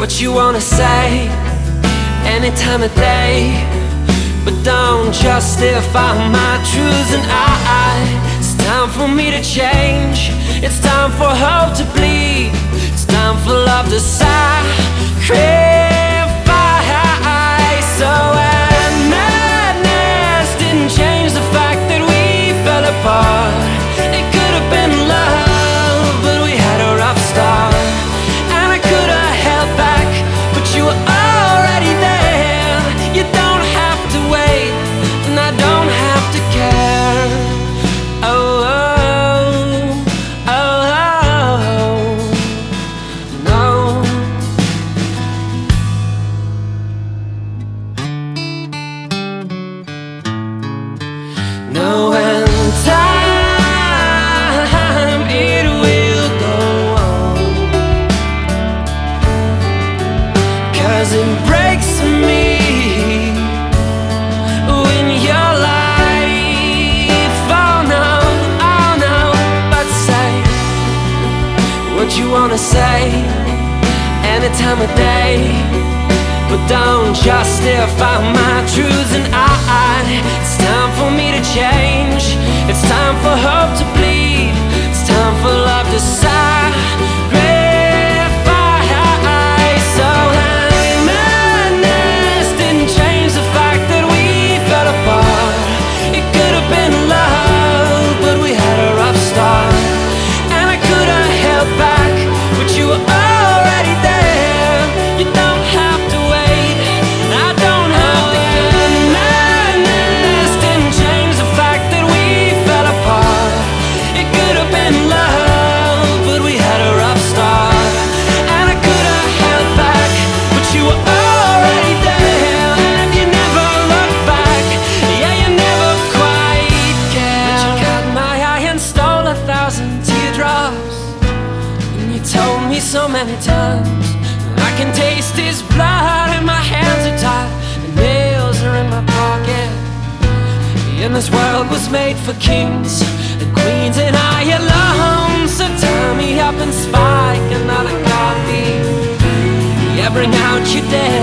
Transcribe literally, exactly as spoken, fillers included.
what you wanna say any time of day, but don't justify my truths. And I, it's time for me to change. It's time for hope to bleed. It's time for love to sacrifice. So when madness didn't change the fact that we fell apart. It could have been love, but we had a rough start. And I could have held back, but you were already there. You don't have to wait, and I don't have to care. Oh, oh, oh, oh, no. No, and time, it will go on, 'cause it breaks me when your life, oh no, oh no. But say what you wanna say any time of day, but don't justify my truths. And I, it's time for me to change. It's time for hope to bleed. It's time for love to sacrifice. So madness didn't change the fact that we fell apart. It could have been love, but we had a rough start. And I could have held back, but you were already there. You don't have to wait, I don't have to care. Madness didn't change the fact that we fell apart. It could have been love, but we had a rough start. And I could have held back, but you were already there. And if you never look back, yeah, you never quite care. But you cut my eye and stole a thousand teardrops, and you told me so many times I can taste his blood, and my hands are tied, and nails are in my pocket. And this world was made for kings and queens, and I alone. So tie me up and spike another coffee. Yeah, bring out your day